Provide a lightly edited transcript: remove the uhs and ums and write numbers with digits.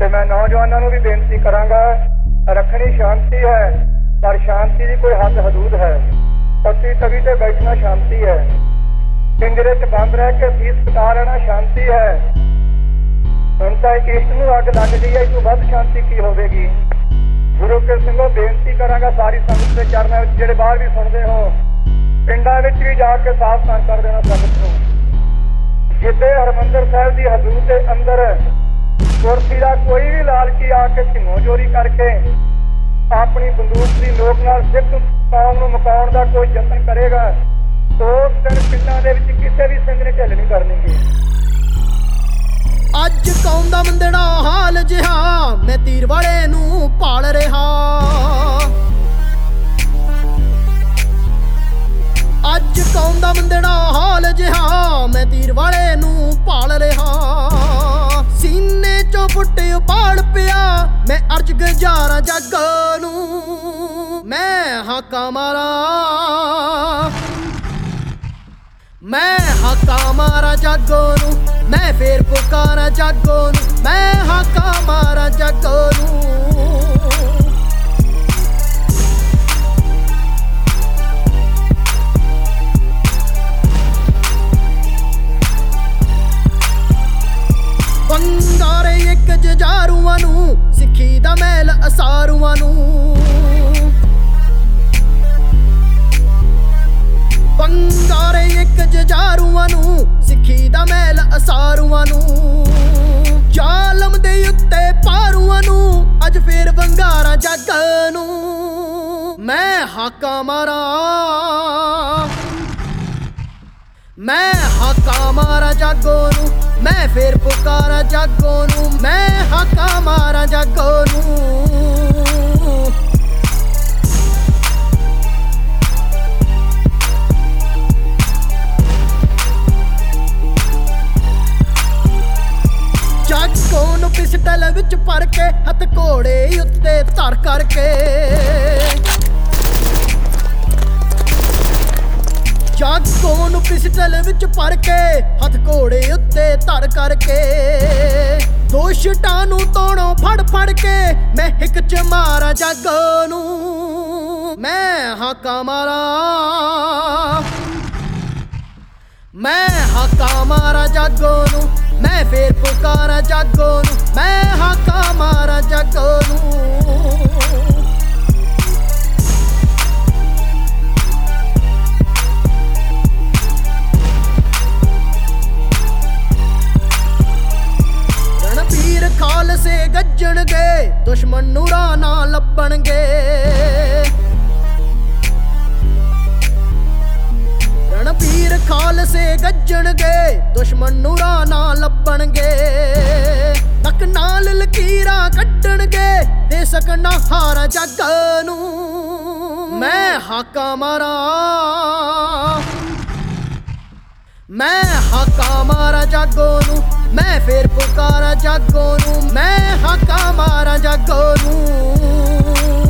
मैं नौजवानों को भी बेनती करांगा, रखनी शांति है पर शांति की कोई हद हदूद है। पत्ती तवी ते बैठना शांति है, पिंजरे च बंद रह के फीस कटा लेना शांति है। हुण तां इश्क नूं अग लग गई है, इस तों वध शांति की होवेगी। गुरु के सिंघो बेनती करांगा सारी संगत के चरणों विच, जिहड़े बाहर भी सुनदे हो, पिंडां विच भी जाके सावधान कर देना संगत नूं। जिद्दे हरमंदर साहिब की हदूद के अंदर कुर्सी का कोई भी लालची आके धिंगो चोरी करके अपनी बंदूक की नोक नाल सिख कौम नूं मुकाउण दा कोई यतन करेगा तो उस दिन पिंडां दे विच किसी भी सिंह ने ढिल नहीं करनी। अज कौम दा मंदड़ा हाल जिहा, मैं तीर वाले नूं पाल रहा। अज कौम दा मंदड़ा हाल जिहा, मैं तीर वाले नूं पाल रहा। सीने चों फुटे उपाड़ पिया, मैं अर्ज गुजारा जग नूं। मैं हाका मारा, मैं हाका मारा जागो नूं, मैं फिर पुकारा जागो नूं, मैं हाका मारा जागो नूं। ਬੰਗਾਰੇ ਇੱਕ ਜਜਾਰੂਆਂ ਨੂੰ, ਸਿੱਖੀ ਦਾ ਮੈਲ ਅਸਾਰੂਆਂ ਨੂੰ। ਬੰਗਾਰੇ ਇੱਕ ਜਜਾਰੂਆਂ ਨੂੰ, ਸਿੱਖੀ ਦਾ ਮੈਲ ਅਸਾਰੂਆਂ ਨੂੰ। ਜ਼ਾਲਮ ਦੇ ਉੱਤੇ ਪਾਰੂਆਂ ਨੂੰ, ਅੱਜ ਫੇਰ ਵੰਗਾਰਾ ਜੱਗ ਨੂੰ। ਮੈਂ ਹਾਕਾ ਮਾਰਾਂ, मैं हाका मारा जागो नूं, मैं फिर पुकारा जागो नूं। मैं हाका मारा जागो नूं। जागो नूं पिस्टल विच भर के, हथ घोड़े उत्ते धर करके। जागो नूं पिस्टल विच भर के, हथ घोड़े उत्ते धर करके। दोषटां नूं तोड़ों फड़ फड़ के, मैं हिक च मारा जागो नूं। मैं हाका मारा, मैं हाका मारा जागो नूं, मैं फिर पुकारा जागो नूं। मैं हाका मारा जागो नूं। खालसे गज्जणगे, दुश्मन नूं राह ना लभणगे। रणबीर खालसे गज्जणगे, दुश्मन नूं राह ना लभणगे। नक नाल लकीरां कड्डणगे, दे सकना हारा जग नूं। मैं हाका मारा, मैं हाका मारा जागो नूं, मैं फिर पुकारा जागो नूं। मैं हाका मारा जागो नूं।